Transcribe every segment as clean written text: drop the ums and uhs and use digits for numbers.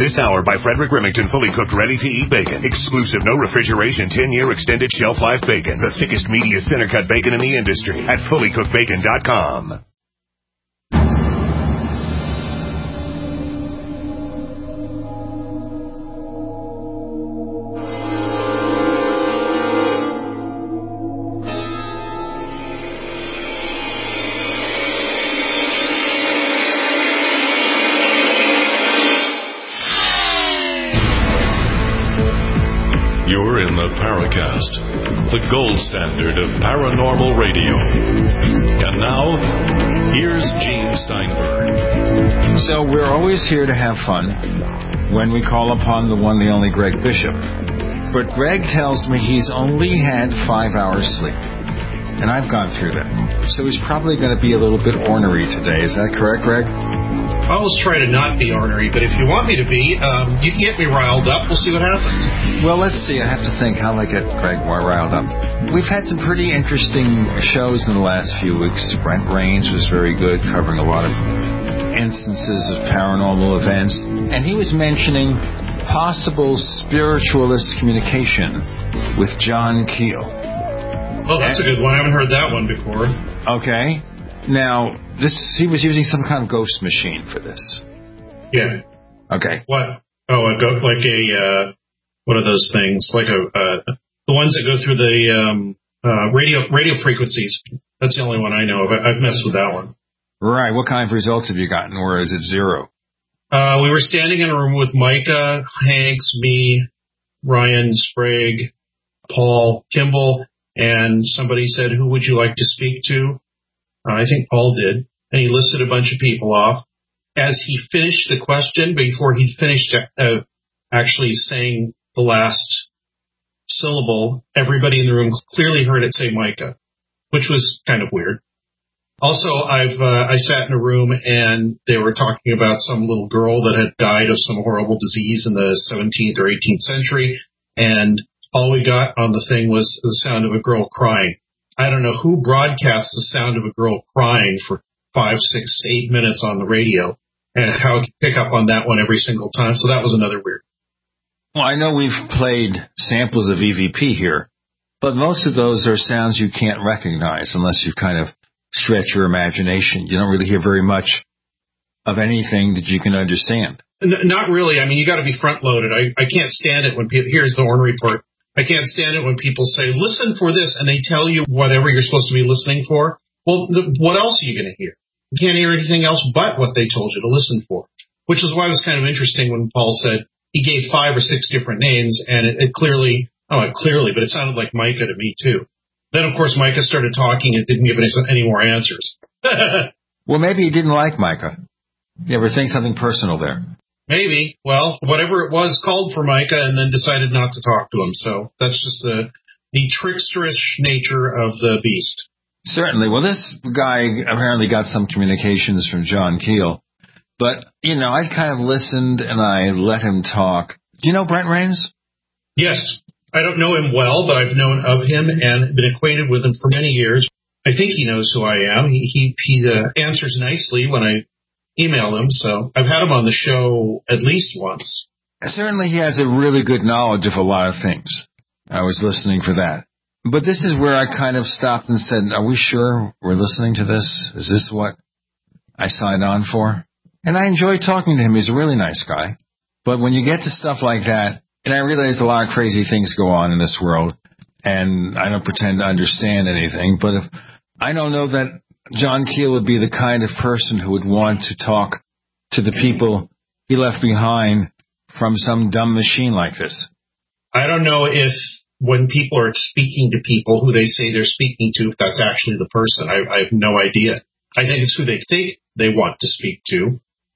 This hour by Frederick Remington, fully cooked, ready-to-eat bacon. Exclusive, no refrigeration, 10-year extended shelf life bacon. The thickest, meatiest, center-cut bacon in the industry at fullycookedbacon.com. Paracast, the gold standard of paranormal radio. And now, here's Gene Steinberg. So we're always here to have fun when we call upon the one, the only Greg Bishop. But Greg tells me he's only had 5 hours sleep. And I've gone through that. So he's probably going to be a little bit ornery today. Is that correct, Greg? I always try to not be ornery, but if you want me to be, you can get me riled up. We'll see what happens. Well, let's see. I have to think how I get Greg more riled up. We've had some pretty interesting shows in the last few weeks. Brent Rains was very good, covering a lot of instances of paranormal events. And he was mentioning possible spiritualist communication with John Keel. Oh, that's a good one. I haven't heard that one before. Okay. Now, he was using some kind of ghost machine for this. Yeah. Okay. What? Oh, one of those things, like the ones that go through the radio frequencies. That's the only one I know of. I've messed with that one. Right. What kind of results have you gotten, or is it zero? We were standing in a room with Micah, Hanks, me, Ryan Sprague, Paul Kimball, and somebody said, "Who would you like to speak to?" I think Paul did, and he listed a bunch of people off. As he finished the question, before he finished actually saying the last syllable, everybody in the room clearly heard it say Micah, which was kind of weird. Also, I sat in a room and they were talking about some little girl that had died of some horrible disease in the 17th or 18th century, and all we got on the thing was the sound of a girl crying. I don't know who broadcasts the sound of a girl crying for 5, 6, 8 minutes on the radio, and how it could pick up on that one every single time. So that was another weird. Well, I know we've played samples of EVP here, but most of those are sounds you can't recognize unless you kind of stretch your imagination. You don't really hear very much of anything that you can understand. Not really. I mean, you got to be front-loaded. I can't stand it when people... Here's the ornery part. I can't stand it when people say, listen for this, and they tell you whatever you're supposed to be listening for. Well, what else are you going to hear? You can't hear anything else but what they told you to listen for, which is why it was kind of interesting when Paul said he gave 5 or 6 different names, and it clearly, but it sounded like Micah to me, too. Then, of course, Micah started talking and didn't give any more answers. Well, maybe he didn't like Micah. You ever think something personal there? Maybe. Well, whatever it was called for Micah and then decided not to talk to him. So that's just the tricksterish nature of the beast. Certainly. Well, this guy apparently got some communications from John Keel. But, I kind of listened and I let him talk. Do you know Brent Rains? Yes. I don't know him well, but I've known of him and been acquainted with him for many years. I think he knows who I am. He answers nicely when I email him, so I've had him on the show at least once. Certainly he has a really good knowledge of a lot of things. I was listening for that. But this is where I kind of stopped and said, are we sure we're listening to this? Is this what I signed on for? And I enjoyed talking to him. He's a really nice guy. But when you get to stuff like that, and I realize a lot of crazy things go on in this world, and I don't pretend to understand anything, but if I don't know that John Keel would be the kind of person who would want to talk to the people he left behind from some dumb machine like this. I don't know if when people are speaking to people who they say they're speaking to, if that's actually the person. I have no idea. I think it's who they think they want to speak to,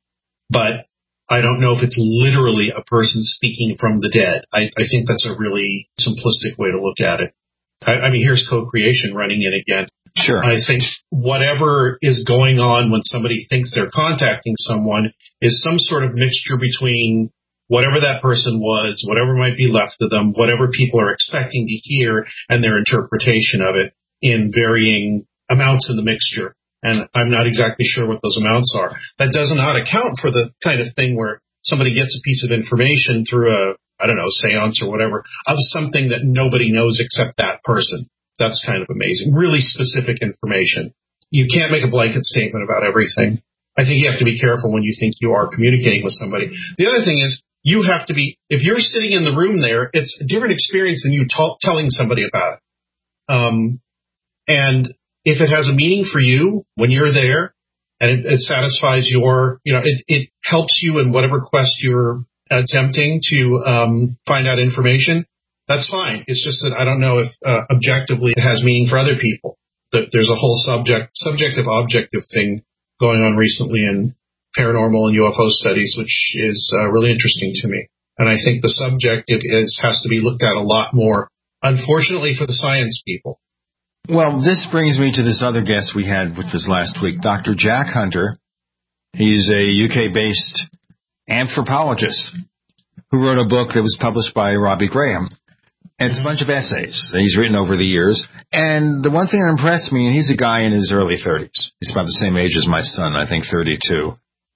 but I don't know if it's literally a person speaking from the dead. I think that's a really simplistic way to look at it. I mean, here's co-creation running in again. Sure. I think whatever is going on when somebody thinks they're contacting someone is some sort of mixture between whatever that person was, whatever might be left of them, whatever people are expecting to hear, and their interpretation of it in varying amounts in the mixture. And I'm not exactly sure what those amounts are. That does not account for the kind of thing where somebody gets a piece of information through a, I don't know, seance or whatever, of something that nobody knows except that person. That's kind of amazing. Really specific information. You can't make a blanket statement about everything. I think you have to be careful when you think you are communicating with somebody. The other thing is, you have to be, if you're sitting in the room there, it's a different experience than you telling somebody about it. And if it has a meaning for you when you're there, and it satisfies your, it helps you in whatever quest you're attempting to find out information, that's fine. It's just that I don't know if objectively it has meaning for other people. There's a whole subjective-objective thing going on recently in paranormal and UFO studies, which is really interesting to me. And I think the subjective has to be looked at a lot more, unfortunately, for the science people. Well, this brings me to this other guest we had, which was last week, Dr. Jack Hunter. He's a UK-based anthropologist who wrote a book that was published by Robbie Graham. And it's a bunch of essays that he's written over the years. And the one thing that impressed me, and he's a guy in his early 30s. He's about the same age as my son, I think 32.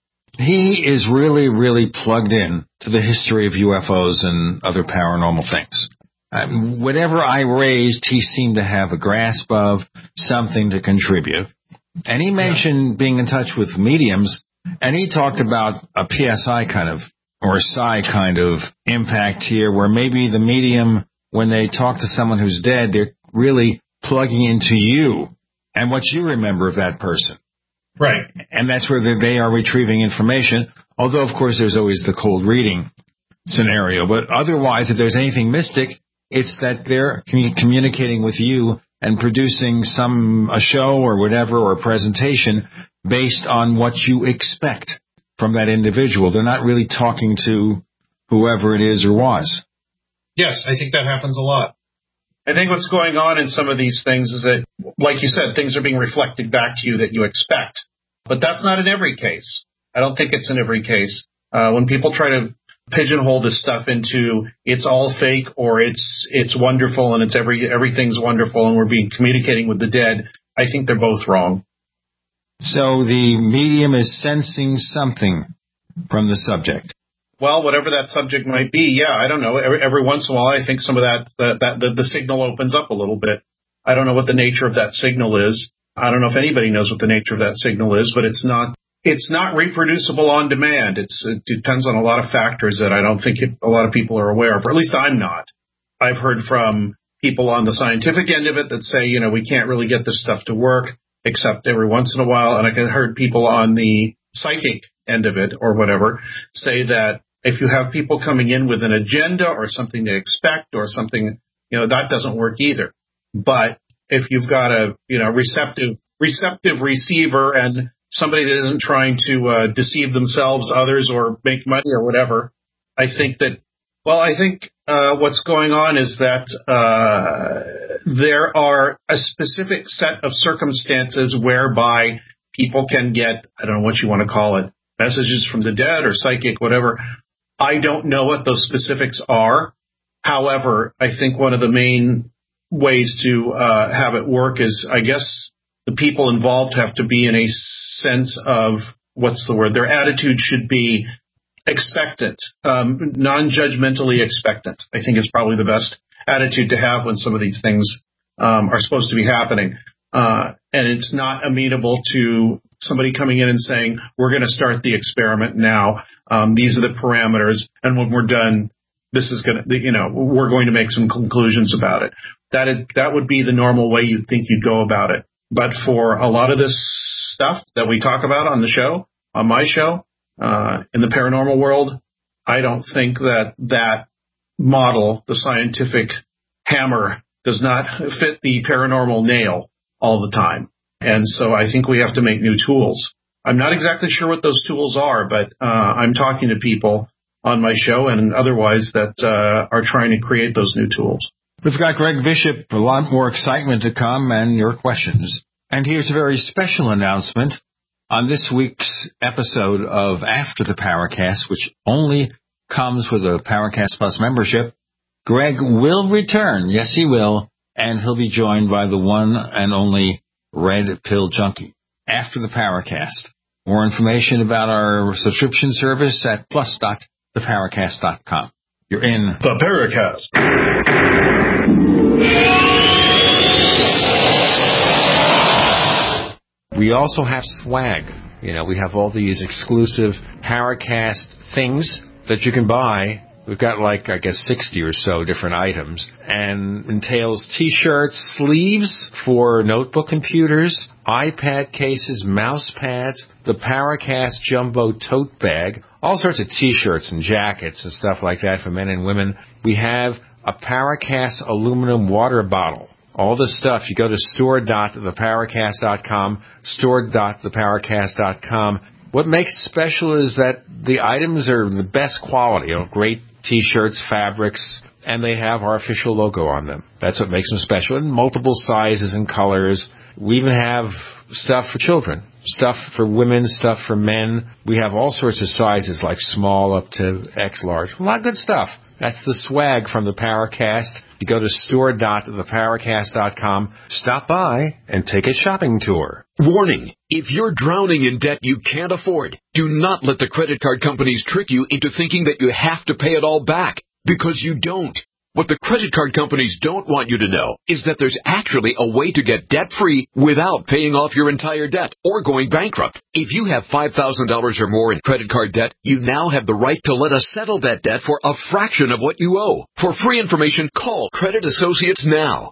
He is really, really plugged in to the history of UFOs and other paranormal things. Whatever I raised, he seemed to have a grasp of, something to contribute. And he mentioned being in touch with mediums, and he talked about a PSI kind of, or a psi kind of impact here, where maybe the medium, when they talk to someone who's dead, they're really plugging into you and what you remember of that person. Right. And that's where they are retrieving information, although, of course, there's always the cold reading scenario. But otherwise, if there's anything mystic, it's that they're communicating with you and producing a show or whatever, or a presentation based on what you expect from that individual. They're not really talking to whoever it is or was. Yes, I think that happens a lot. I think what's going on in some of these things is that, like you said, things are being reflected back to you that you expect. But that's not in every case. I don't think it's in every case. When people try to pigeonhole this stuff into it's all fake or it's wonderful and it's everything's wonderful and we're communicating with the dead, I think they're both wrong. So the medium is sensing something from the subject. Well, whatever that subject might be, yeah, I don't know. Every once in a while, I think some of the signal opens up a little bit. I don't know what the nature of that signal is. I don't know if anybody knows what the nature of that signal is, but it's not reproducible on demand. It depends on a lot of factors that I don't think a lot of people are aware of, or at least I'm not. I've heard from people on the scientific end of it that say, we can't really get this stuff to work except every once in a while. And I heard people on the psychic end of it or whatever say that if you have people coming in with an agenda or something they expect or something, that doesn't work either. But if you've got a, receptive receiver and somebody that isn't trying to deceive themselves, others, or make money or whatever, I think what's going on is that there are a specific set of circumstances whereby people can get, I don't know what you want to call it, messages from the dead or psychic, whatever. I don't know what those specifics are. However, I think one of the main ways to have it work is, I guess, the people involved have to be in a sense of, their attitude should be expectant, non-judgmentally expectant, I think is probably the best attitude to have when some of these things are supposed to be happening. And it's not amenable to somebody coming in and saying, we're going to start the experiment now. These are the parameters. And when we're done, this is going to, we're going to make some conclusions about it. That would be the normal way you'd think you'd go about it. But for a lot of this stuff that we talk about on the show, on my show, in the paranormal world, I don't think that model, the scientific hammer, does not fit the paranormal nail all the time. And so I think we have to make new tools. I'm not exactly sure what those tools are, but I'm talking to people on my show and otherwise that are trying to create those new tools. We've got Greg Bishop, a lot more excitement to come, and your questions. And here's a very special announcement on this week's episode of After the Paracast, which only comes with a Paracast Plus membership. Greg will return. Yes, he will. And he'll be joined by the one and only Red Pill Junkie. After the Paracast. More information about our subscription service at plus.theparacast.com. You're in The Paracast. We also have swag. We have all these exclusive Paracast things that you can buy. We've got 60 or so different items, and entails T-shirts, sleeves for notebook computers, iPad cases, mouse pads, the Paracast Jumbo tote bag, all sorts of T-shirts and jackets and stuff like that for men and women. We have a Paracast aluminum water bottle. All this stuff, you go to store.theparacast.com, store.theparacast.com. What makes it special is that the items are the best quality, great T-shirts, fabrics, and they have our official logo on them. That's what makes them special, in multiple sizes and colors. We even have stuff for children, stuff for women, stuff for men. We have all sorts of sizes, like small up to X large. A lot of good stuff. That's the swag from the Paracast. You go to store.theparacast.com, stop by, and take a shopping tour. Warning, if you're drowning in debt you can't afford, do not let the credit card companies trick you into thinking that you have to pay it all back, because you don't. What the credit card companies don't want you to know is that there's actually a way to get debt-free without paying off your entire debt or going bankrupt. If you have $5,000 or more in credit card debt, you now have the right to let us settle that debt for a fraction of what you owe. For free information, call Credit Associates now.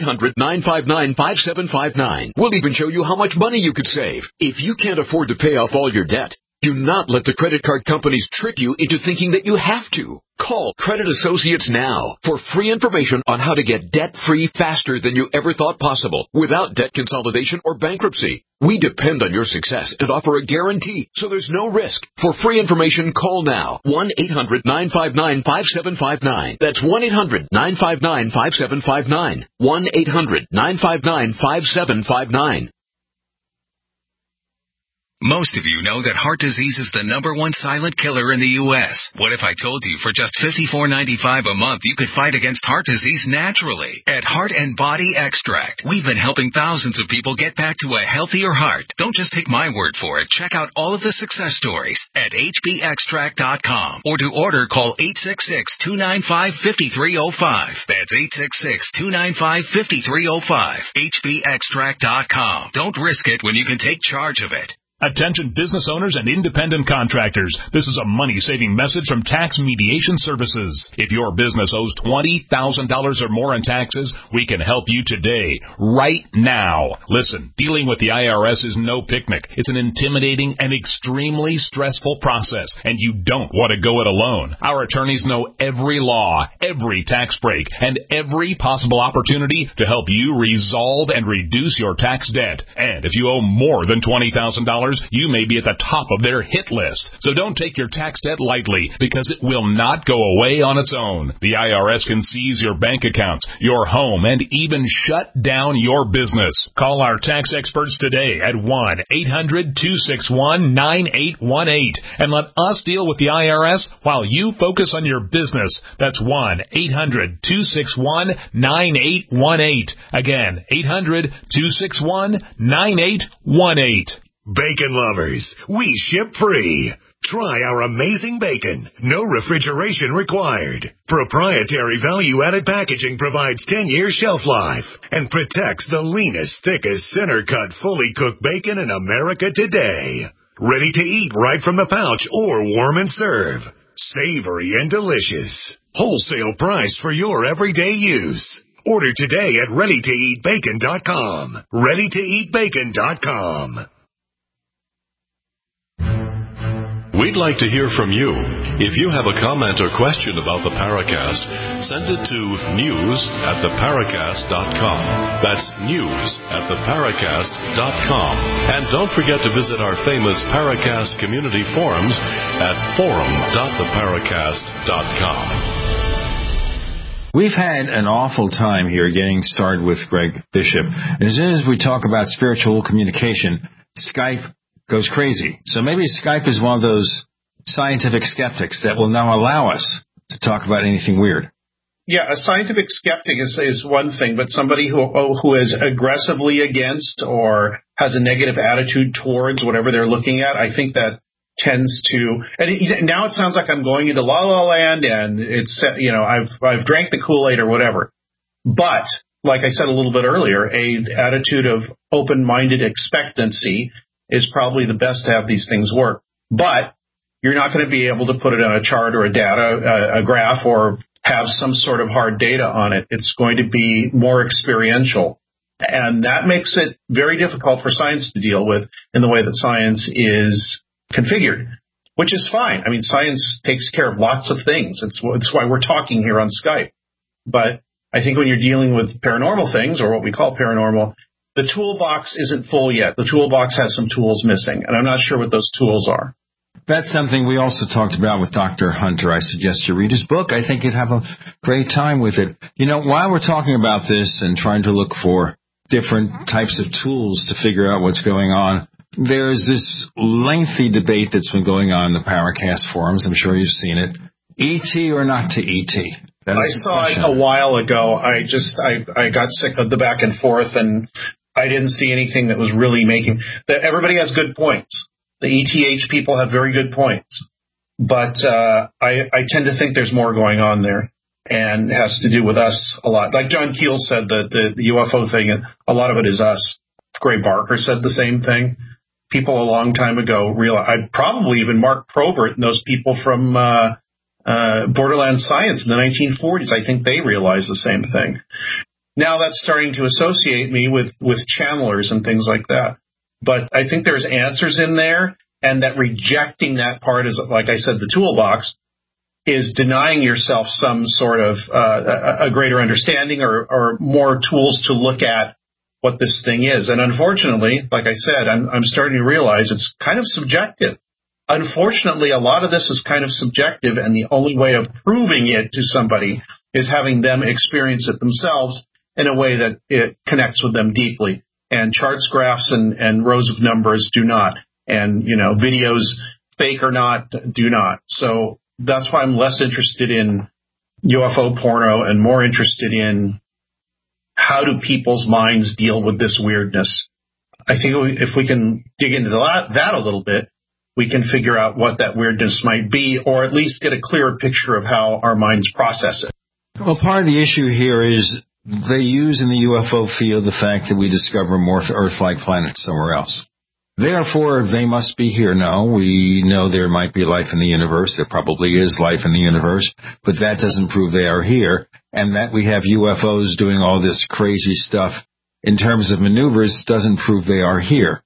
1-800-959-5759. We'll even show you how much money you could save. If you can't afford to pay off all your debt, do not let the credit card companies trick you into thinking that you have to. Call Credit Associates now for free information on how to get debt-free faster than you ever thought possible without debt consolidation or bankruptcy. We depend on your success and offer a guarantee, so there's no risk. For free information, call now. 1-800-959-5759. That's 1-800-959-5759. 1-800-959-5759. Most of you know that heart disease is the #1 silent killer in the U.S. What if I told you for just $54.95 a month you could fight against heart disease naturally? At Heart and Body Extract, we've been helping thousands of people get back to a healthier heart. Don't just take my word for it. Check out all of the success stories at hbextract.com. Or to order, call 866-295-5305. That's 866-295-5305. hbextract.com. Don't risk it when you can take charge of it. Attention business owners and independent contractors. This is a money-saving message from Tax Mediation Services. If your business owes $20,000 or more in taxes, we can help you today, right now. Listen, dealing with the IRS is no picnic. It's an intimidating and extremely stressful process, and you don't want to go it alone. Our attorneys know every law, every tax break, and every possible opportunity to help you resolve and reduce your tax debt. And if you owe more than $20,000, you may be at the top of their hit list. So don't take your tax debt lightly, because it will not go away on its own. The IRS can seize your bank accounts, your home, and even shut down your business. Call our tax experts today at 1-800-261-9818 and let us deal with the IRS while you focus on your business. That's 1-800-261-9818. Again, 800-261-9818. Bacon lovers, we ship free. Try our amazing bacon. No refrigeration required. Proprietary value-added packaging provides 10-year shelf life and protects the leanest, thickest, center-cut, fully cooked bacon in America today. Ready to eat right from the pouch or warm and serve. Savory and delicious. Wholesale price for your everyday use. Order today at readytoeatbacon.com. readytoeatbacon.com. We'd like to hear from you. If you have a comment or question about the Paracast, send it to news@theparacast.com. That's news@theparacast.com. And don't forget to visit our famous Paracast community forums at forum.theparacast.com. We've had an awful time here getting started with Greg Bishop. As soon as we talk about spiritual communication, Skype goes crazy. So maybe Skype is one of those scientific skeptics that will now allow us to talk about anything weird. Yeah, a scientific skeptic is one thing, but somebody who is aggressively against or has a negative attitude towards whatever they're looking at, I think that tends to. And now it sounds like I'm going into La La Land, and it's I've drank the Kool-Aid or whatever. But like I said a little bit earlier, a attitude of open-minded expectancy is probably the best to have these things work. But you're not going to be able to put it on a chart or a graph, or have some sort of hard data on it. It's going to be more experiential. And that makes it very difficult for science to deal with in the way that science is configured, which is fine. I mean, science takes care of lots of things. It's why we're talking here on Skype. But I think when you're dealing with paranormal things, or what we call paranormal, the toolbox isn't full yet. The toolbox has some tools missing, and I'm not sure what those tools are. That's something we also talked about with Dr. Hunter. I suggest you read his book. I think you'd have a great time with it. While we're talking about this and trying to look for different types of tools to figure out what's going on, there's this lengthy debate that's been going on in the Paracast forums. I'm sure you've seen it. E.T. or not to E.T.? I saw it a while ago. I got sick of the back and forth, and I didn't see anything that was really making that. Everybody has good points. The ETH people have very good points, but I tend to think there's more going on there, and it has to do with us a lot. Like John Keel said, the UFO thing, a lot of it is us. Gray Barker said the same thing. People a long time ago realized, probably even Mark Probert and those people from Borderland Science in the 1940s, I think they realized the same thing. Now that's starting to associate me with channelers and things like that. But I think there's answers in there, and that rejecting that part is, like I said, the toolbox, is denying yourself some sort of a greater understanding or more tools to look at what this thing is. And unfortunately, like I said, I'm starting to realize it's kind of subjective. Unfortunately, a lot of this is kind of subjective, and the only way of proving it to somebody is having them experience it themselves in a way that it connects with them deeply. And charts, graphs, and rows of numbers do not. And, videos, fake or not, do not. So that's why I'm less interested in UFO porno and more interested in how do people's minds deal with this weirdness. I think if we can dig into that a little bit, we can figure out what that weirdness might be, or at least get a clearer picture of how our minds process it. Well, part of the issue here is they use in the UFO field the fact that we discover more Earth-like planets somewhere else. Therefore, they must be here. No, we know there might be life in the universe. There probably is life in the universe, but that doesn't prove they are here. And that we have UFOs doing all this crazy stuff in terms of maneuvers doesn't prove they are here.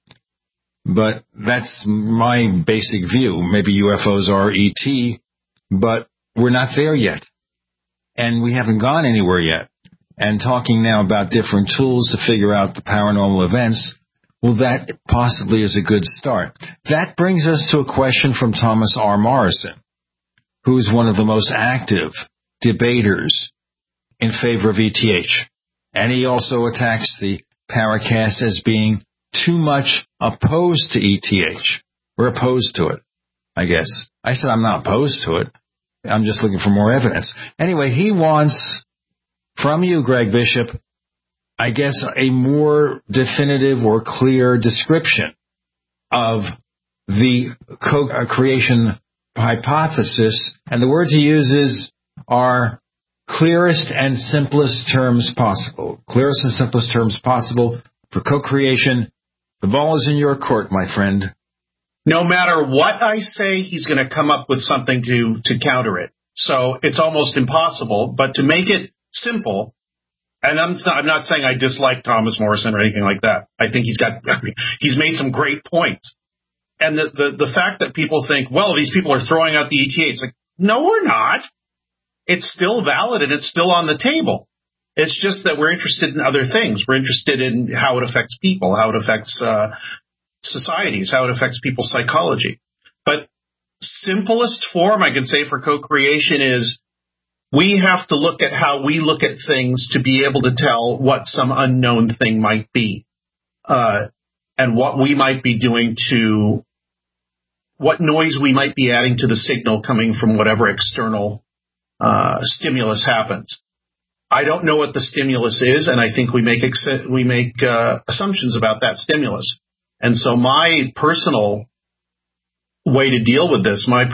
But that's my basic view. Maybe UFOs are ET, but we're not there yet. And we haven't gone anywhere yet. And talking now about different tools to figure out the paranormal events, well, that possibly is a good start. That brings us to a question from Thomas R. Morrison, who is one of the most active debaters in favor of ETH. And he also attacks the Paracast as being too much opposed to ETH. We're opposed to it, I guess. I said I'm not opposed to it. I'm just looking for more evidence. Anyway, he wants from you, Greg Bishop, I guess a more definitive or clear description of the co-creation hypothesis. And the words he uses are clearest and simplest terms possible. Clearest and simplest terms possible for co-creation. The ball is in your court, my friend. No matter what I say, he's going to come up with something to counter it. So it's almost impossible. But to make it simple, and I'm not saying I dislike Thomas Morrison or anything like that. I think he's made some great points. And the fact that people think, well, these people are throwing out the ETA, it's like, no, we're not. It's still valid and it's still on the table. It's just that we're interested in other things. We're interested in how it affects people, how it affects societies, how it affects people's psychology. But simplest form I can say for co-creation is we have to look at how we look at things to be able to tell what some unknown thing might be, and what we might be doing to, what noise we might be adding to the signal coming from whatever external stimulus happens. I don't know what the stimulus is, and I think we make assumptions about that stimulus. And so my personal way to deal with this, my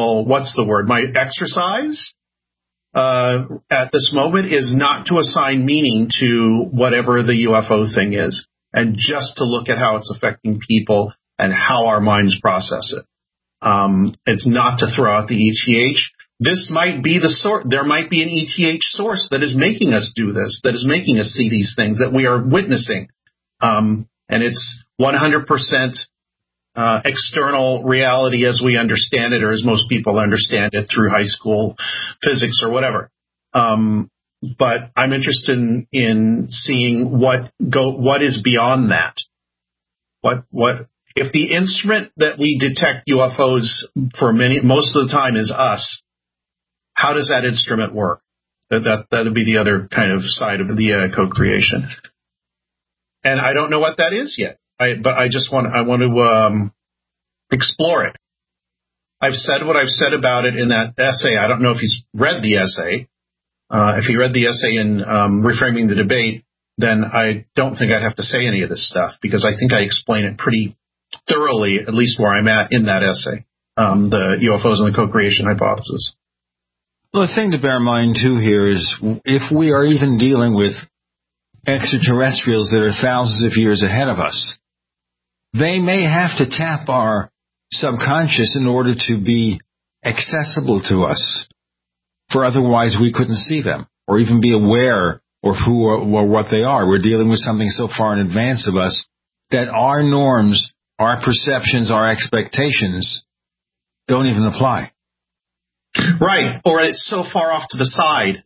exercise at this moment is not to assign meaning to whatever the UFO thing is, and just to look at how it's affecting people and how our minds process it. It's not to throw out the ETH. This might be there might be an ETH source that is making us do this, that is making us see these things that we are witnessing. And it's 100% external reality as we understand it, or as most people understand it through high school physics or whatever. But I'm interested in seeing what is beyond that. What if the instrument that we detect UFOs for most of the time is us? How does that instrument work? That would be the other kind of side of the co-creation. And I don't know what that is yet. But I want to explore it. I've said what I've said about it in that essay. I don't know if he's read the essay. If he read the essay in Reframing the Debate, then I don't think I'd have to say any of this stuff, because I think I explain it pretty thoroughly, at least where I'm at in that essay, the UFOs and the co-creation hypothesis. Well, the thing to bear in mind, too, here is if we are even dealing with extraterrestrials that are thousands of years ahead of us, they may have to tap our subconscious in order to be accessible to us, for otherwise we couldn't see them or even be aware of who or what they are. We're dealing with something so far in advance of us that our norms, our perceptions, our expectations don't even apply. Right, or it's so far off to the side.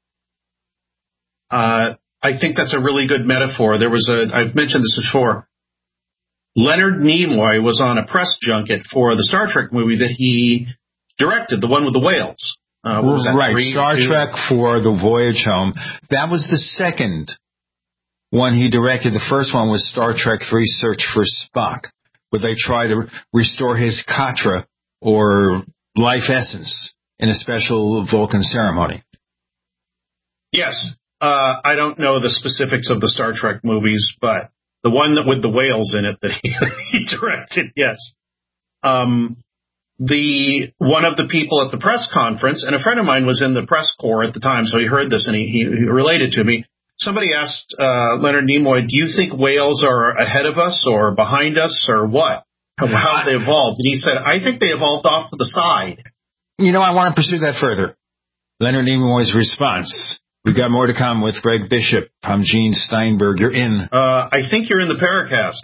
I think that's a really good metaphor. I've mentioned this before. Leonard Nimoy was on a press junket for the Star Trek movie that he directed, the one with the whales. What was that? Right, Star Trek for the Voyage Home. That was the second one he directed. The first one was Star Trek 3 Search for Spock, where they try to restore his katra, or life essence, in a special Vulcan ceremony. Yes. I don't know the specifics of the Star Trek movies, but the one with the whales in it that he directed, yes. One of the people at the press conference, and a friend of mine was in the press corps at the time, so he heard this and he related to me. Somebody asked Leonard Nimoy, do you think whales are ahead of us or behind us or what? How they evolved? And he said, I think they evolved off to the side. You know, I want to pursue that further. Leonard Nimoy's response. We've got more to come with Greg Bishop. I'm Gene Steinberg. You're in. I think you're in the Paracast.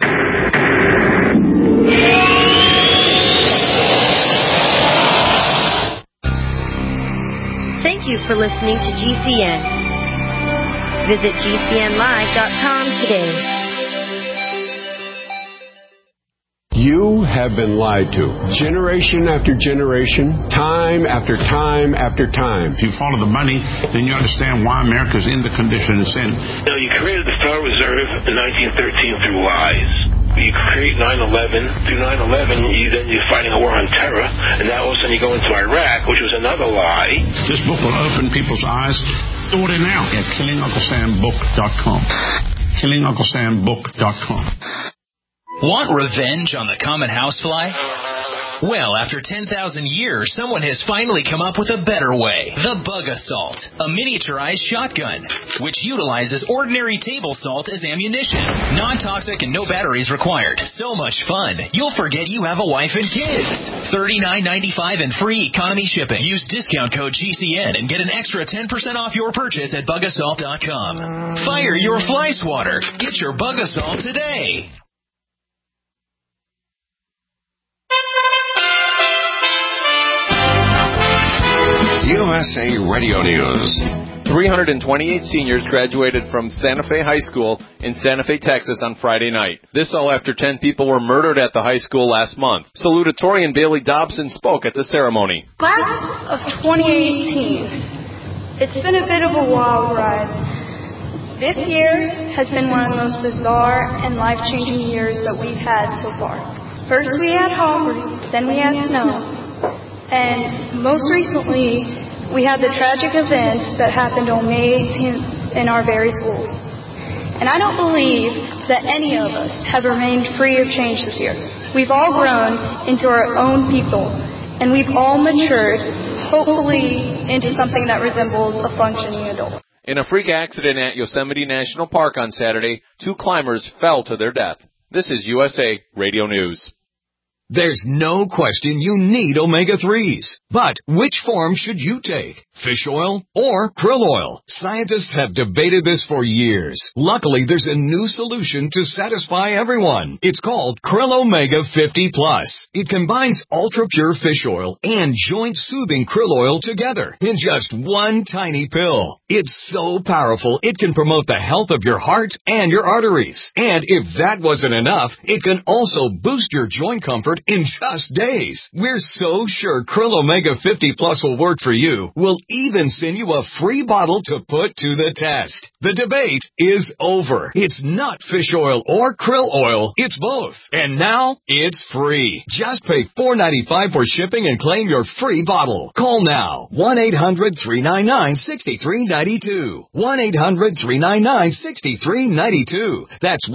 Thank you for listening to GCN. Visit GCNlive.com today. You have been lied to. Generation after generation, time after time after time. If you follow the money, then you understand why America's in the condition it's in. Now, you created the Federal Reserve in 1913 through lies. You create 9/11. Through 9/11, you're fighting a war on terror, and now all of a sudden you go into Iraq, which was another lie. This book will open people's eyes. Order now at KillingUncleSamBook.com. KillingUncleSamBook.com. Want revenge on the common housefly? Well, after 10,000 years, someone has finally come up with a better way. The Bug Assault, a miniaturized shotgun, which utilizes ordinary table salt as ammunition. Non-toxic and no batteries required. So much fun, you'll forget you have a wife and kids. $39.95 and free economy shipping. Use discount code GCN and get an extra 10% off your purchase at BugAssault.com. Fire your fly swatter. Get your Bug Assault today. USA Radio News. 328 seniors graduated from Santa Fe High School in Santa Fe, Texas on Friday night. This all after 10 people were murdered at the high school last month. Salutatorian Bailey Dobson spoke at the ceremony. Class of 2018. It's been a bit of a wild ride. This year has been one of the most bizarre and life-changing years that we've had so far. First we had Harvard, then we had snow. And most recently, we had the tragic events that happened on May 18th in our very schools. And I don't believe that any of us have remained free of change this year. We've all grown into our own people, and we've all matured, hopefully, into something that resembles a functioning adult. In a freak accident at Yosemite National Park on Saturday, 2 climbers fell to their death. This is USA Radio News. There's no question you need omega-3s. But which form should you take? Fish oil or krill oil? Scientists have debated this for years. Luckily, there's a new solution to satisfy everyone. It's called Krill Omega 50 Plus. It combines ultra-pure fish oil and joint-soothing krill oil together in just one tiny pill. It's so powerful, it can promote the health of your heart and your arteries. And if that wasn't enough, it can also boost your joint comfort in just days. We're so sure Krill Omega 50 Plus will work for you. We'll even send you a free bottle to put to the test. The debate is over. It's not fish oil or krill oil. It's both. And now it's free. Just pay $4.95 for shipping and claim your free bottle. Call now. 1-800-399-6392. 1-800-399-6392. That's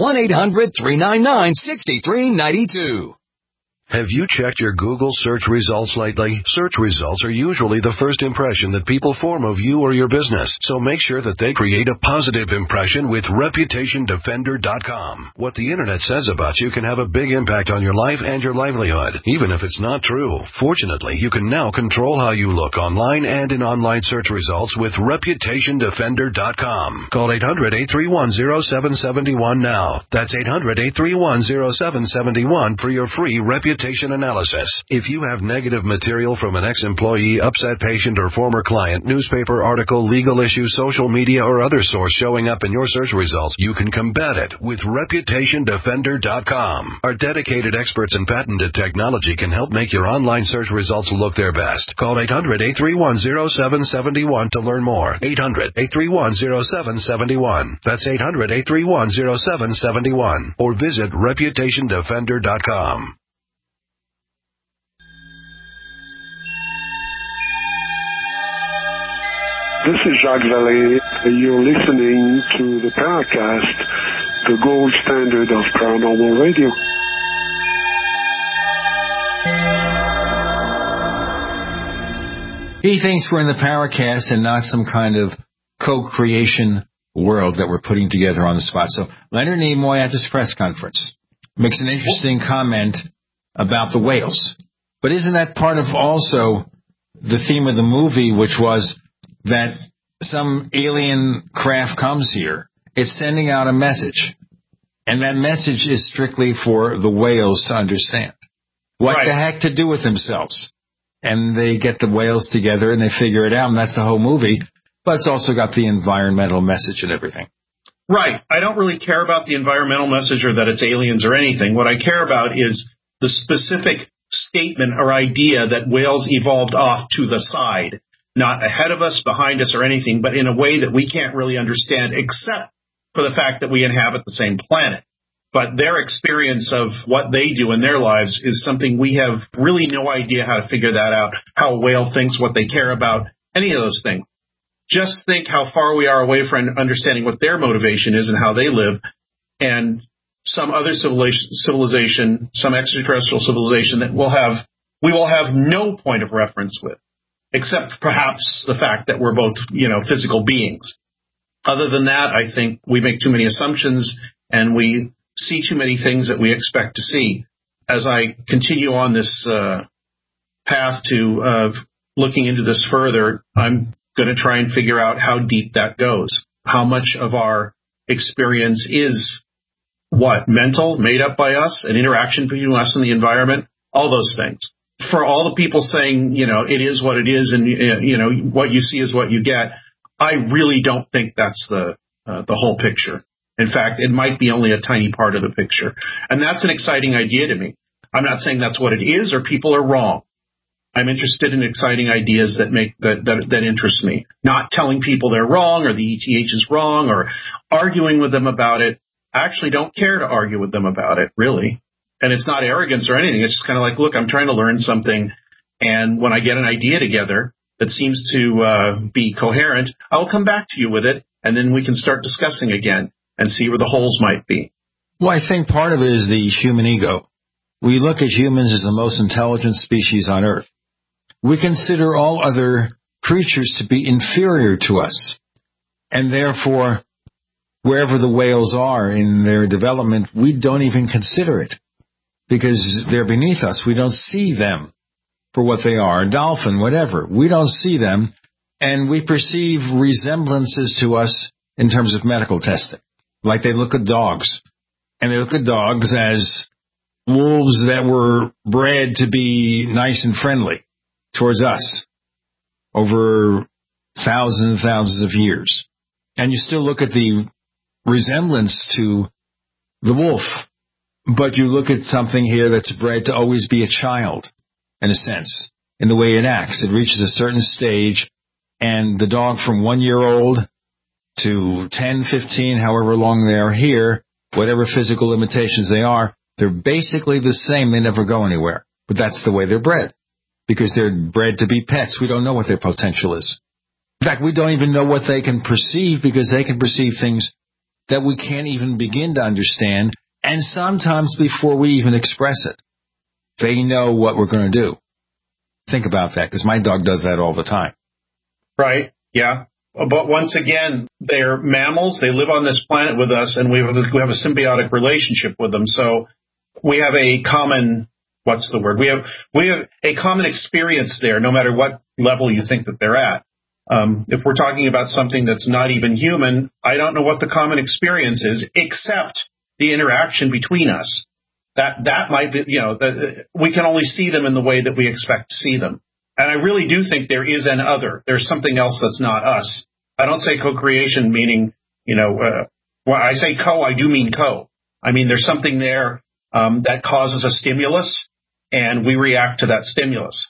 1-800-399-6392. Have you checked your Google search results lately? Search results are usually the first impression that people form of you or your business, so make sure that they create a positive impression with ReputationDefender.com. What the Internet says about you can have a big impact on your life and your livelihood, even if it's not true. Fortunately, you can now control how you look online and in online search results with ReputationDefender.com. Call 800-831-0771 now. That's 800-831-0771 for your free reputation analysis. If you have negative material from an ex-employee, upset patient, or former client, newspaper article, legal issue, social media, or other source showing up in your search results, you can combat it with ReputationDefender.com. Our dedicated experts in patented technology can help make your online search results look their best. Call 800-831-0771 to learn more. 800-831-0771. That's 800-831-0771. Or visit ReputationDefender.com. This is Jacques Vallée. You're listening to the Paracast, the gold standard of paranormal radio. He thinks we're in the Paracast and not some kind of co-creation world that we're putting together on the spot. So Leonard Nimoy at this press conference makes an interesting comment about the whales. But isn't that part of also the theme of the movie, which was that some alien craft comes here, it's sending out a message, and that message is strictly for the whales to understand what the heck to do with themselves. And they get the whales together and they figure it out, and that's the whole movie. But it's also got the environmental message and everything. Right. I don't really care about the environmental message or that it's aliens or anything. What I care about is the specific statement or idea that whales evolved off to the side. Not ahead of us, behind us, or anything, but in a way that we can't really understand, except for the fact that we inhabit the same planet. But their experience of what they do in their lives is something we have really no idea how to figure that out, how a whale thinks, what they care about, any of those things. Just think how far we are away from understanding what their motivation is and how they live, and some other civilization, some extraterrestrial civilization that we will have no point of reference with, except perhaps the fact that we're both, physical beings. Other than that, I think we make too many assumptions and we see too many things that we expect to see. As I continue on this path to looking into this further, I'm going to try and figure out how deep that goes. How much of our experience is mental, made up by us, an interaction between us and the environment, all those things. For all the people saying, it is what it is and, what you see is what you get, I really don't think that's the whole picture. In fact, it might be only a tiny part of the picture. And that's an exciting idea to me. I'm not saying that's what it is or people are wrong. I'm interested in exciting ideas that interest me. Not telling people they're wrong or the ETH is wrong or arguing with them about it. I actually don't care to argue with them about it, really. And it's not arrogance or anything. It's just kind of like, look, I'm trying to learn something. And when I get an idea together that seems to be coherent, I will come back to you with it, and then we can start discussing again and see where the holes might be. Well, I think part of it is the human ego. We look at humans as the most intelligent species on Earth. We consider all other creatures to be inferior to us. And therefore, wherever the whales are in their development, we don't even consider it because they're beneath us. We don't see them for what they are. A dolphin, whatever. We don't see them, and we perceive resemblances to us in terms of medical testing. Like they look at dogs, and they look at dogs as wolves that were bred to be nice and friendly towards us over thousands and thousands of years. And you still look at the resemblance to the wolf, but you look at something here that's bred to always be a child, in a sense, in the way it acts. It reaches a certain stage, and the dog from 1 year old to 10, 15, however long they are here, whatever physical limitations they are, they're basically the same. They never go anywhere. But that's the way they're bred, because they're bred to be pets. We don't know what their potential is. In fact, we don't even know what they can perceive, because they can perceive things that we can't even begin to understand, and sometimes before we even express it, they know what we're going to do. Think about that, because my dog does that all the time. Right, yeah. But once again, they're mammals. They live on this planet with us, and we have a symbiotic relationship with them. So we have a common, what's the word? We have a common experience there, no matter what level you think that they're at. If we're talking about something that's not even human, I don't know what the common experience is, except the interaction between us. That might be, we can only see them in the way that we expect to see them. And I really do think there is an other. There's something else that's not us. I don't say co-creation meaning, when I say co, I do mean co. I mean, there's something there that causes a stimulus, and we react to that stimulus.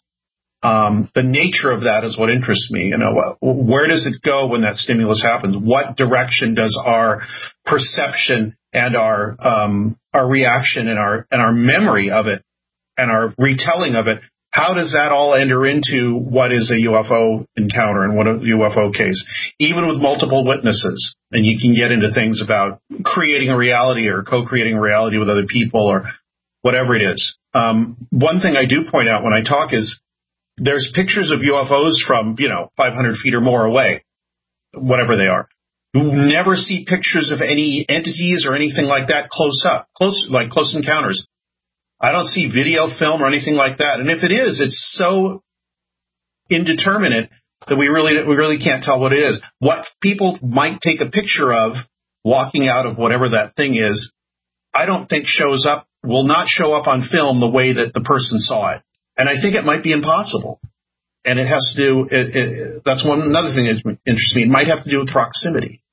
The nature of that is what interests me. Where does it go when that stimulus happens? What direction does our perception and our reaction and our memory of it and our retelling of it, how does that all enter into what is a UFO encounter and what a UFO case, even with multiple witnesses? And you can get into things about creating a reality or co-creating a reality with other people or whatever it is. One thing I do point out when I talk is there's pictures of UFOs from, 500 feet or more away, whatever they are. You never see pictures of any entities or anything like that close encounters. I don't see video, film, or anything like that. And if it is, it's so indeterminate that we really can't tell what it is. What people might take a picture of walking out of whatever that thing is, I don't think will not show up on film the way that the person saw it. And I think it might be impossible. And it has to do, that's another thing that interests me. It might have to do with proximity.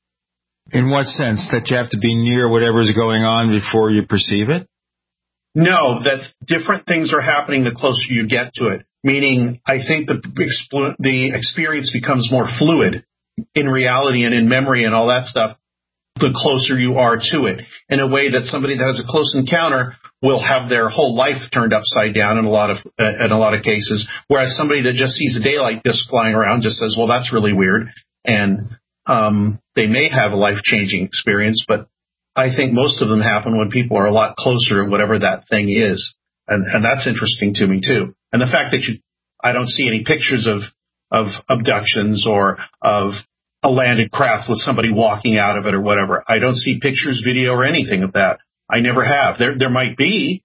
In what sense? That you have to be near whatever is going on before you perceive it? No, that different things are happening the closer you get to it. Meaning, I think the experience becomes more fluid in reality and in memory and all that stuff the closer you are to it. In a way that somebody that has a close encounter will have their whole life turned upside down in a lot of cases, whereas somebody that just sees a daylight disc flying around just says, well, that's really weird. And they may have a life-changing experience, but I think most of them happen when people are a lot closer to whatever that thing is. And that's interesting to me, too. And the fact that I don't see any pictures of abductions or of a landed craft with somebody walking out of it or whatever. I don't see pictures, video, or anything of that. I never have. There might be,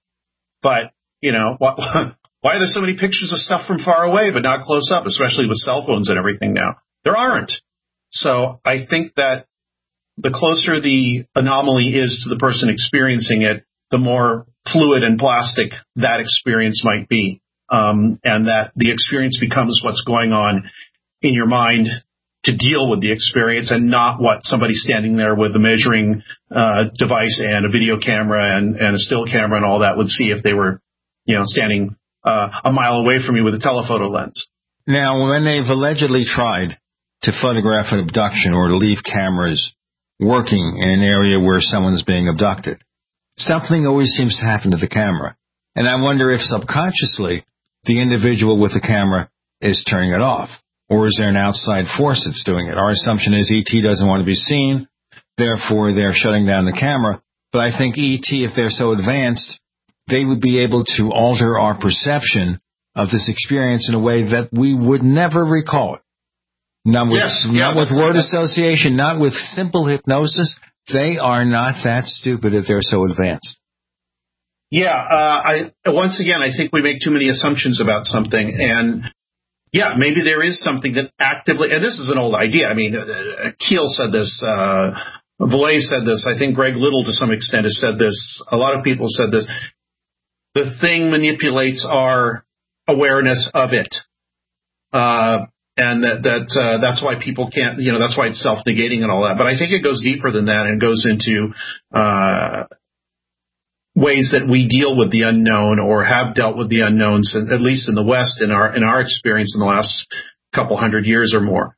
but, why are there so many pictures of stuff from far away but not close up, especially with cell phones and everything now? There aren't. So I think that the closer the anomaly is to the person experiencing it, the more fluid and plastic that experience might be, and that the experience becomes what's going on in your mind to deal with the experience and not what somebody standing there with a measuring device and a video camera and a still camera and all that would see if they were, standing a mile away from you with a telephoto lens. Now, when they've allegedly tried to photograph an abduction or to leave cameras working in an area where someone's being abducted, something always seems to happen to the camera. And I wonder if subconsciously the individual with the camera is turning it off? Or is there an outside force that's doing it? Our assumption is ET doesn't want to be seen, therefore they're shutting down the camera. But I think ET, if they're so advanced, they would be able to alter our perception of this experience in a way that we would never recall it. Not with word association, not with simple hypnosis. They are not that stupid if they're so advanced. Yeah, once again, I think we make too many assumptions about something. And, yeah, maybe there is something that actively, and this is an old idea. I mean, Keel said this, Valet said this, I think Greg Little to some extent has said this, a lot of people said this. The thing manipulates our awareness of it. And that's why people can't, that's why it's self-negating and all that. But I think it goes deeper than that and goes into ways that we deal with the unknown or have dealt with the unknowns, at least in the West, in our experience in the last couple hundred years or more.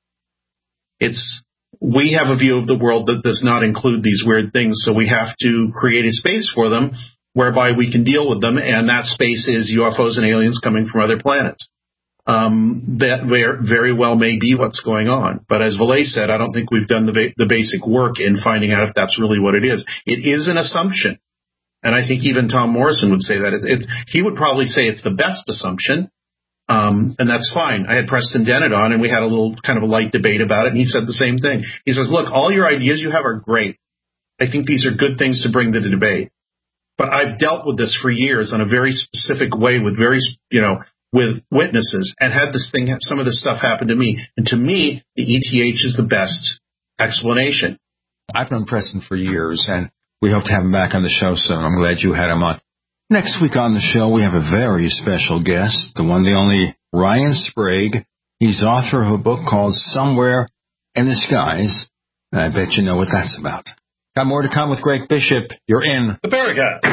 We have a view of the world that does not include these weird things, so we have to create a space for them whereby we can deal with them, and that space is UFOs and aliens coming from other planets. That very well may be what's going on. But as Valet said, I don't think we've done the basic work in finding out if that's really what it is. It is an assumption. And I think even Tom Morrison would say that. He would probably say it's the best assumption, and that's fine. I had Preston Dennett on, and we had a little kind of a light debate about it, and he said the same thing. He says, look, all your ideas you have are great. I think these are good things to bring to the debate. But I've dealt with this for years in a very specific way with with witnesses, and had some of this stuff happen to me. And to me, the ETH is the best explanation. I've known Preston for years, and we hope to have him back on the show soon. I'm glad you had him on. Next week on the show, we have a very special guest, the one, the only Ryan Sprague. He's author of a book called Somewhere in the Skies. And I bet you know what that's about. Got more to come with Greg Bishop. You're in the Paracast.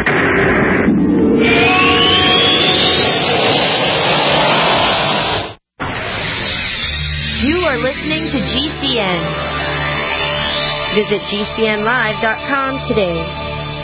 You are listening to GCN. Visit GCNlive.com today.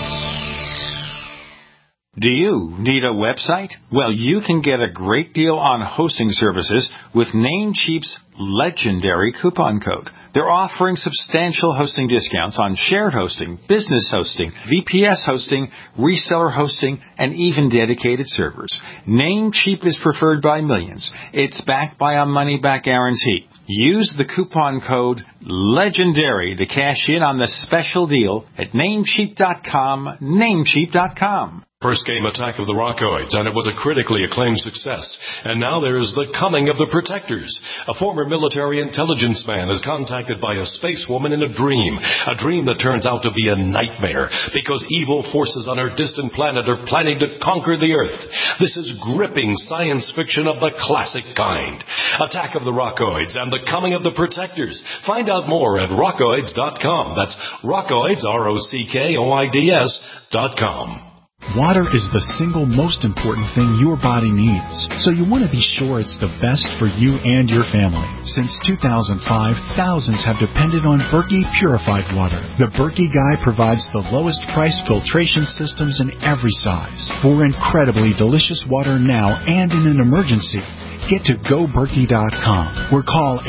Do you need a website? Well, you can get a great deal on hosting services with Namecheap's legendary coupon code. They're offering substantial hosting discounts on shared hosting, business hosting, VPS hosting, reseller hosting, and even dedicated servers. Namecheap is preferred by millions. It's backed by a money-back guarantee. Use the coupon code LEGENDARY to cash in on the special deal at Namecheap.com, Namecheap.com. First game Attack of the Rockoids, and it was a critically acclaimed success. And now there is the coming of the Protectors. A former military intelligence man is contacted by a space woman in a dream that turns out to be a nightmare because evil forces on her distant planet are planning to conquer the Earth. This is gripping science fiction of the classic kind. Attack of the Rockoids and the coming of the Protectors. Find out more at rockoids.com. That's Rockoids, ROCKOIDS.com. Water is the single most important thing your body needs, so you want to be sure it's the best for you and your family. Since 2005, thousands have depended on Berkey Purified Water. The Berkey Guy provides the lowest price filtration systems in every size for incredibly delicious water now and in an emergency. Get to GoBerkey.com or call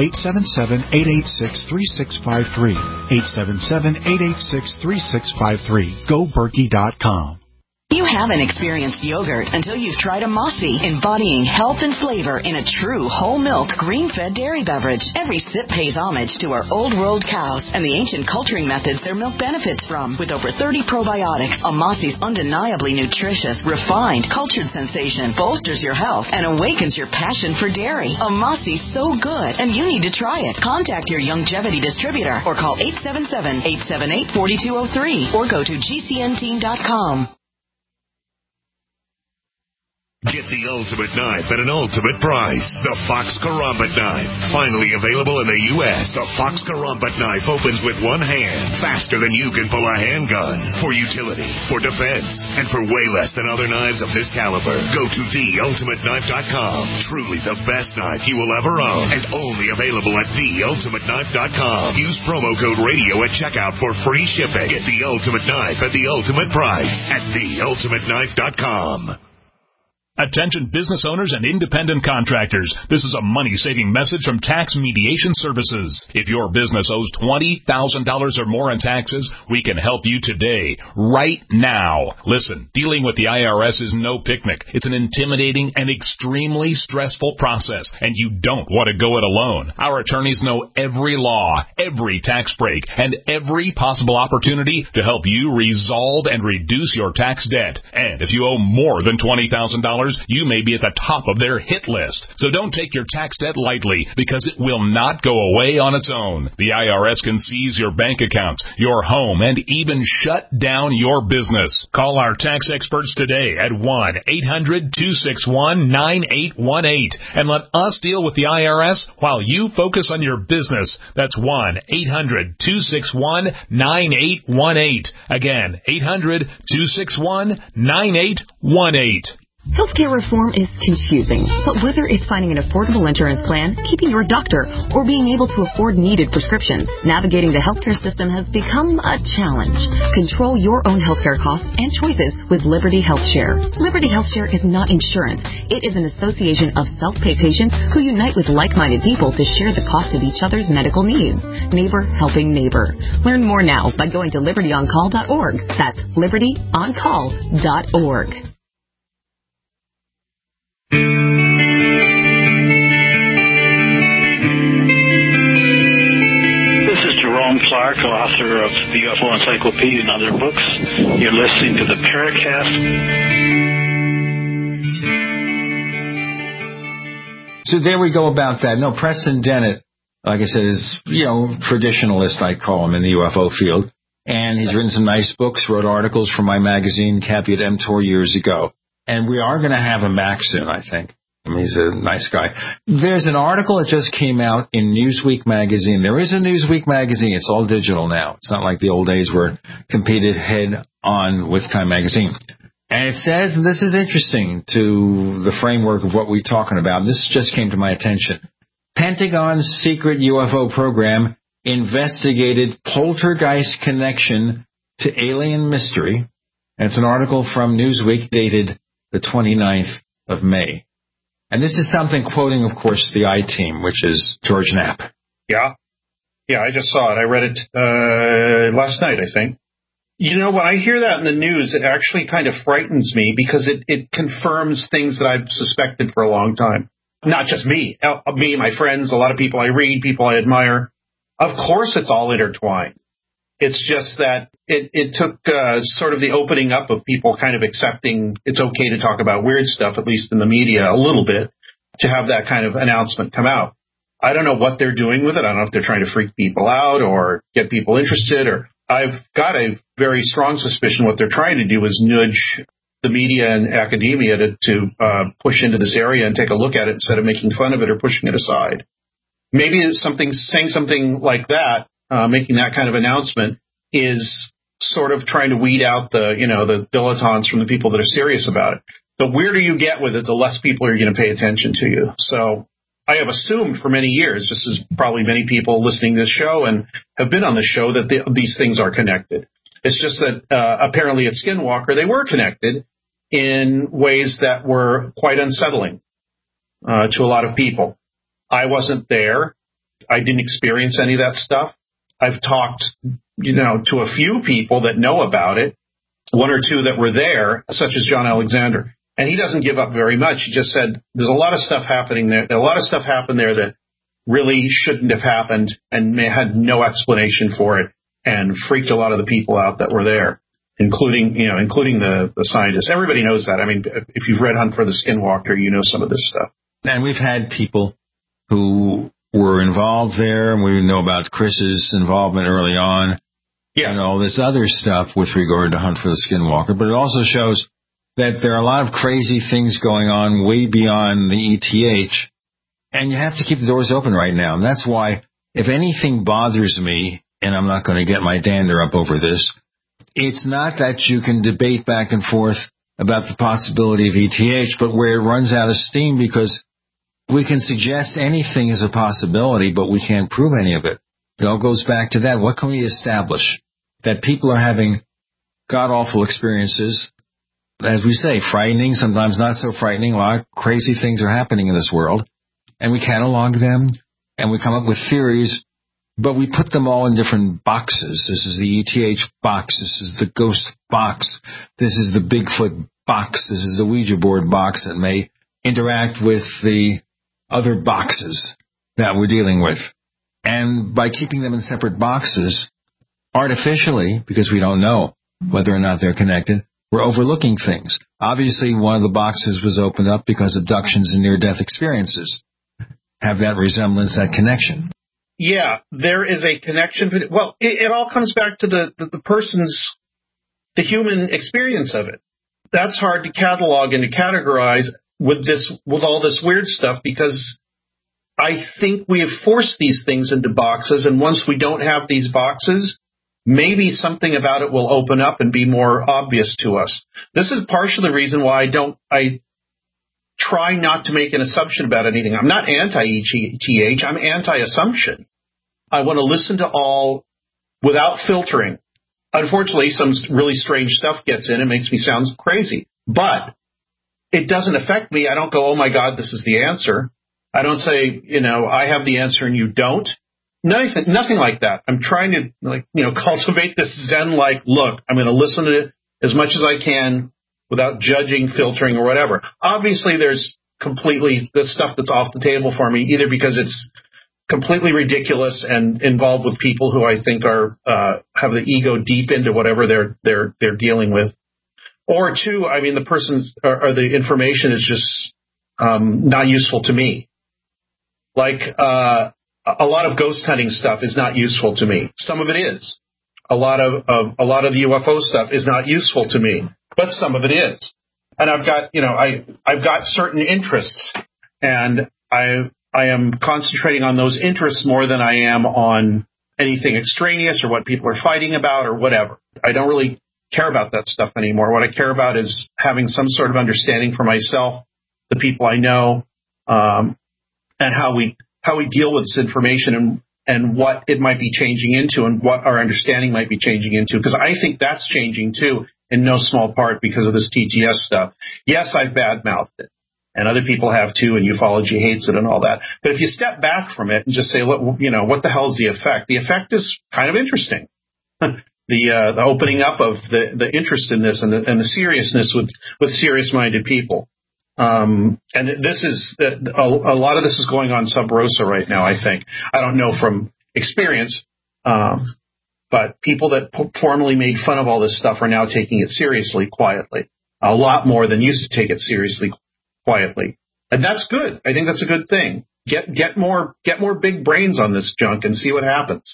877-886-3653. 877-886-3653. GoBerkey.com. You haven't experienced yogurt until you've tried a Mossy, embodying health and flavor in a true whole milk, green-fed dairy beverage. Every sip pays homage to our old world cows and the ancient culturing methods their milk benefits from. With over 30 probiotics, a Mossy's undeniably nutritious, refined, cultured sensation bolsters your health and awakens your passion for dairy. A Mossy's so good, and you need to try it. Contact your Youngevity distributor or call 877-878-4203 or go to GCNteam.com. Get the ultimate knife at an ultimate price. The Fox Karambit Knife. Finally available in the U.S. The Fox Karambit Knife opens with one hand, faster than you can pull a handgun. For utility, for defense, and for way less than other knives of this caliber. Go to theultimateknife.com. Truly the best knife you will ever own. And only available at theultimateknife.com. Use promo code radio at checkout for free shipping. Get the ultimate knife at the ultimate price at theultimateknife.com. Attention business owners and independent contractors. This is a money-saving message from Tax Mediation Services. If your business owes $20,000 or more in taxes, we can help you today, right now. Listen, dealing with the IRS is no picnic. It's an intimidating and extremely stressful process, and you don't want to go it alone. Our attorneys know every law, every tax break, and every possible opportunity to help you resolve and reduce your tax debt. And if you owe more than $20,000, you may be at the top of their hit list. So don't take your tax debt lightly, because it will not go away on its own. The IRS can seize your bank accounts, your home, and even shut down your business. Call our tax experts today at 1-800-261-9818 and let us deal with the IRS while you focus on your business. That's 1-800-261-9818. Again, 800-261-9818. Healthcare reform is confusing, but whether it's finding an affordable insurance plan, keeping your doctor, or being able to afford needed prescriptions, navigating the healthcare system has become a challenge. Control your own healthcare costs and choices with Liberty HealthShare. Liberty HealthShare is not insurance. It is an association of self-pay patients who unite with like-minded people to share the cost of each other's medical needs. Neighbor helping neighbor. Learn more now by going to libertyoncall.org. That's libertyoncall.org. Clark, author of the UFO Encyclopedia and other books. You're listening to the Paracast. So there we go about that. No, Preston Dennett, like I said, is, traditionalist, I call him, in the UFO field. And he's written some nice books, wrote articles for my magazine, Caveat Emptor, years ago. And we are going to have him back soon, I think. He's a nice guy. There's an article that just came out in Newsweek magazine. There is a Newsweek magazine. It's all digital now. It's not like the old days where it competed head on with Time magazine. And it says, and this is interesting to the framework of what we're talking about. This just came to my attention. Pentagon's secret UFO program investigated poltergeist connection to alien mystery. And it's an article from Newsweek dated the 29th of May. And this is something quoting, of course, the I-Team, which is George Knapp. Yeah, I just saw it. I read it last night, I think. When I hear that in the news, it actually kind of frightens me because it confirms things that I've suspected for a long time. Not just me, my friends, a lot of people I read, people I admire. Of course it's all intertwined. It's just that it took sort of the opening up of people kind of accepting it's okay to talk about weird stuff, at least in the media a little bit, to have that kind of announcement come out. I don't know what they're doing with it. I don't know if they're trying to freak people out or get people interested. Or I've got a very strong suspicion what they're trying to do is nudge the media and academia to push into this area and take a look at it instead of making fun of it or pushing it aside. Maybe saying something like that, making that kind of announcement, is sort of trying to weed out the dilettantes from the people that are serious about it. The weirder you get with it, the less people are going to pay attention to you. So I have assumed for many years, just as probably many people listening to this show and have been on the show, that these things are connected. It's just that apparently at Skinwalker, they were connected in ways that were quite unsettling to a lot of people. I wasn't there. I didn't experience any of that stuff. I've talked, to a few people that know about it, one or two that were there, such as John Alexander. And he doesn't give up very much. He just said, there's a lot of stuff happening there. A lot of stuff happened there that really shouldn't have happened and had no explanation for it and freaked a lot of the people out that were there, including the scientists. Everybody knows that. I mean, if you've read Hunt for the Skinwalker, you know some of this stuff. And we've had people who were involved there, and we know about Chris's involvement early on. Yeah. And all this other stuff with regard to Hunt for the Skinwalker. But it also shows that there are a lot of crazy things going on way beyond the ETH, and you have to keep the doors open right now. And that's why, if anything bothers me, and I'm not going to get my dander up over this, it's not that you can debate back and forth about the possibility of ETH, but where it runs out of steam, because we can suggest anything as a possibility, but we can't prove any of it. It all goes back to that. What can we establish? That people are having god-awful experiences, as we say, frightening, sometimes not so frightening. A lot of crazy things are happening in this world. And we catalog them, and we come up with theories, but we put them all in different boxes. This is the ETH box. This is the ghost box. This is the Bigfoot box. This is the Ouija board box that may interact with the other boxes that we're dealing with. And by keeping them in separate boxes, artificially, because we don't know whether or not they're connected, we're overlooking things. Obviously, one of the boxes was opened up because abductions and near-death experiences have that resemblance, that connection. Yeah, there is a connection. Well, it all comes back to the person's, the human experience of it. That's hard to catalog and to categorize with all this weird stuff, because I think we have forced these things into boxes, and once we don't have these boxes, maybe something about it will open up and be more obvious to us. This is partially the reason why I try not to make an assumption about anything. I'm not anti-ETH, I'm anti-assumption. I want to listen to all without filtering. Unfortunately, some really strange stuff gets in and makes me sound crazy. But it doesn't affect me. I don't go, oh my God, this is the answer. I don't say, I have the answer and you don't. Nothing like that. I'm trying to, cultivate this Zen-like look. I'm going to listen to it as much as I can without judging, filtering, or whatever. Obviously, there's completely the stuff that's off the table for me, either because it's completely ridiculous and involved with people who I think are have the ego deep into whatever they're dealing with, or two, I mean, the person's or the information is just not useful to me. Like a lot of ghost hunting stuff is not useful to me. Some of it is. A lot of the UFO stuff is not useful to me, but some of it is. And I've got, I've got certain interests, and I am concentrating on those interests more than I am on anything extraneous or what people are fighting about or whatever. I don't really care about that stuff anymore. What I care about is having some sort of understanding for myself, the people I know, and how we deal with this information and what it might be changing into and what our understanding might be changing into. Because I think that's changing too, in no small part because of this TTS stuff. Yes, I've badmouthed it, and other people have too, and ufology hates it and all that. But if you step back from it and just say, what the hell is the effect? The effect is kind of interesting. The opening up of the interest in this and the seriousness with serious-minded people. And this is a lot of this is going on sub rosa right now, I think. I don't know from experience, but people that formerly made fun of all this stuff are now taking it seriously quietly, a lot more than used to take it seriously quietly. And that's good. I think that's a good thing. Get more big brains on this junk and see what happens.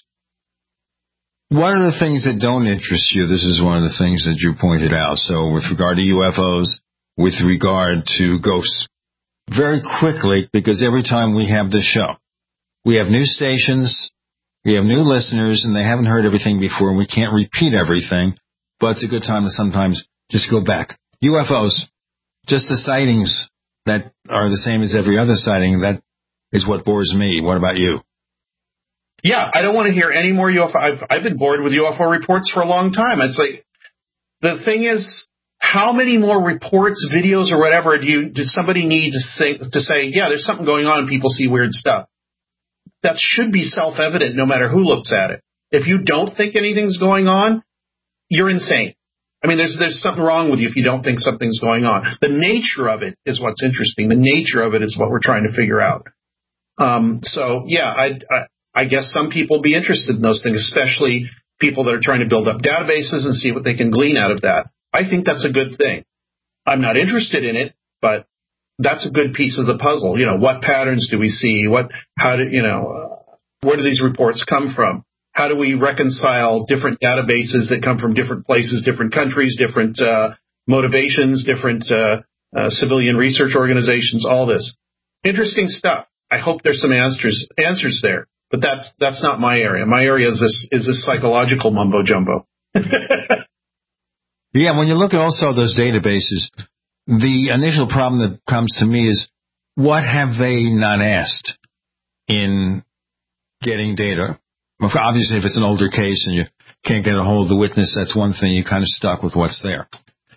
One of the things that don't interest you, this is one of the things that you pointed out. So with regard to UFOs, with regard to ghosts, very quickly, because every time we have this show, we have new stations, we have new listeners, and they haven't heard everything before, and we can't repeat everything, but it's a good time to sometimes just go back. UFOs, just the sightings that are the same as every other sighting, that is what bores me. What about you? Yeah, I don't want to hear any more UFO. I've been bored with UFO reports for a long time. It's like, the thing is, how many more reports, videos, or whatever does somebody need to say, yeah, there's something going on and people see weird stuff? That should be self-evident no matter who looks at it. If you don't think anything's going on, you're insane. I mean, there's something wrong with you if you don't think something's going on. The nature of it is what's interesting. The nature of it is what we're trying to figure out. So, yeah, I guess some people will be interested in those things, especially people that are trying to build up databases and see what they can glean out of that. I think that's a good thing. I'm not interested in it, but that's a good piece of the puzzle. What patterns do we see? where do these reports come from? How do we reconcile different databases that come from different places, different countries, different motivations, different civilian research organizations, all this. Interesting stuff. I hope there's some answers there, but that's not my area. My area is this psychological mumbo jumbo. Yeah, when you look at also those databases, the initial problem that comes to me is, what have they not asked in getting data? Well, obviously, if it's an older case and you can't get a hold of the witness, that's one thing. You're kind of stuck with what's there.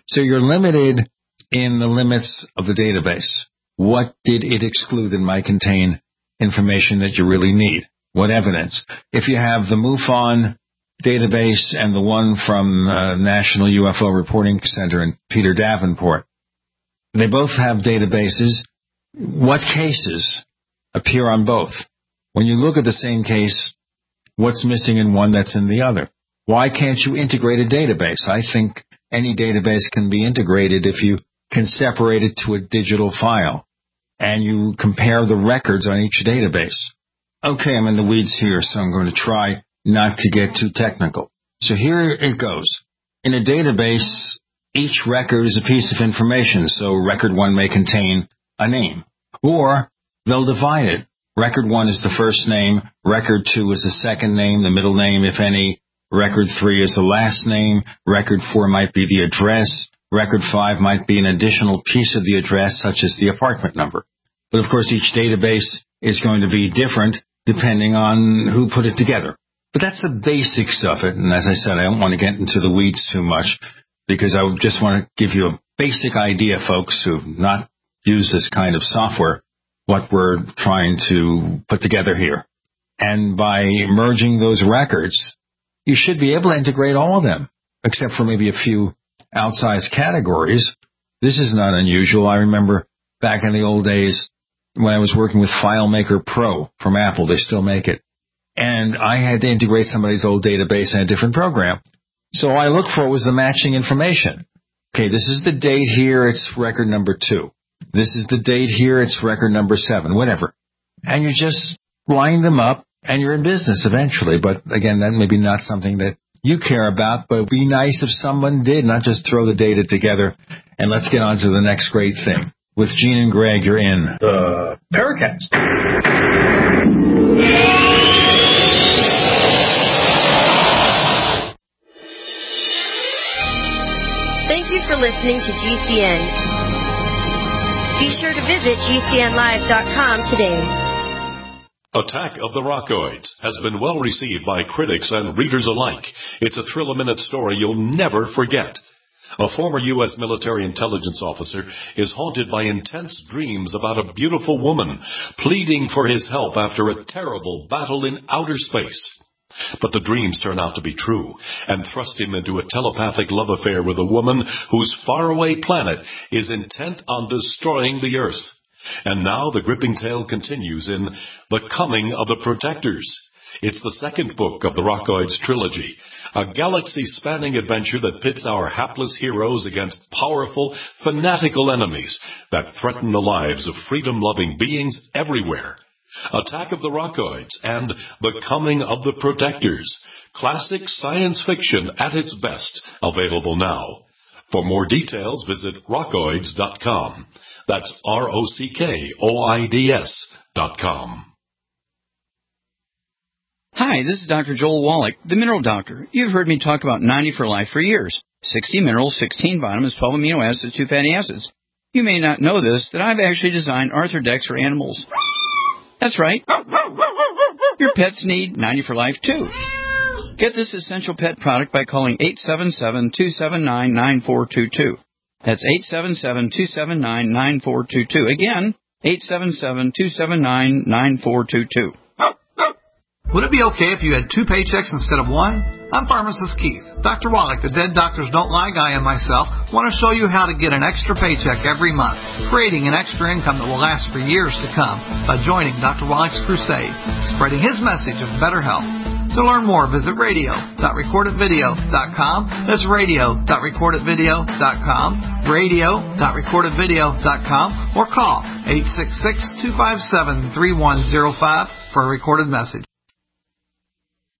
So you're limited in the limits of the database. What did it exclude that might contain information that you really need? What evidence? If you have the MUFON database and the one from National UFO Reporting Center in Peter Davenport, they both have databases. What cases appear on both? When you look at the same case, what's missing in one that's in the other? Why can't you integrate a database? I think any database can be integrated if you can separate it to a digital file and you compare the records on each database. Okay, I'm in the weeds here, so I'm going to try not to get too technical. So here it goes. In a database, each record is a piece of information, so record 1 may contain a name. Or they'll divide it. Record 1 is the first name, record 2 is the second name, the middle name, if any. Record 3 is the last name, record 4 might be the address, record 5 might be an additional piece of the address, such as the apartment number. But of course, each database is going to be different depending on who put it together. But that's the basics of it, and as I said, I don't want to get into the weeds too much, because I just want to give you a basic idea, folks who have not used this kind of software, what we're trying to put together here. And by merging those records, you should be able to integrate all of them, except for maybe a few outsized categories. This is not unusual. I remember back in the old days when I was working with FileMaker Pro from Apple. They still make it. And I had to integrate somebody's old database in a different program. So all I looked for was the matching information. Okay, this is the date here, it's record number 2. This is the date here, it's record number 7, whatever. And you just line them up, and you're in business eventually. But again, that may be not something that you care about, but it would be nice if someone did, not just throw the data together. And let's get on to the next great thing. With Gene and Greg, you're in the Paracast. Thank you for listening to GCN. Be sure to visit GCNlive.com today. Attack of the Rockoids has been well received by critics and readers alike. It's a thrill-a-minute story you'll never forget. A former U.S. military intelligence officer is haunted by intense dreams about a beautiful woman pleading for his help after a terrible battle in outer space. But the dreams turn out to be true and thrust him into a telepathic love affair with a woman whose faraway planet is intent on destroying the Earth. And now the gripping tale continues in The Coming of the Protectors. It's the second book of the Rockoids trilogy, a galaxy-spanning adventure that pits our hapless heroes against powerful, fanatical enemies that threaten the lives of freedom-loving beings everywhere. Attack of the Rockoids and The Coming of the Protectors. Classic science fiction at its best, available now. For more details, visit rockoids.com. That's ROCKOIDS.com. Hi, this is Dr. Joel Wallach, the Mineral Doctor. You've heard me talk about 90 for Life for years. 60 minerals, 16 vitamins, 12 amino acids, 2 fatty acids. You may not know this, that I've actually designed Arthrodex for animals. That's right. Your pets need 90 for Life, too. Get this essential pet product by calling 877-279-9422. That's 877-279-9422. Again, 877-279-9422. Would it be okay if you had 2 paychecks instead of 1? I'm Pharmacist Keith. Dr. Wallach, the Dead Doctors Don't Lie guy, and myself want to show you how to get an extra paycheck every month, creating an extra income that will last for years to come by joining Dr. Wallach's crusade, spreading his message of better health. To learn more, visit radio.recordedvideo.com. That's radio.recordedvideo.com, radio.recordedvideo.com, or call 866-257-3105 for a recorded message.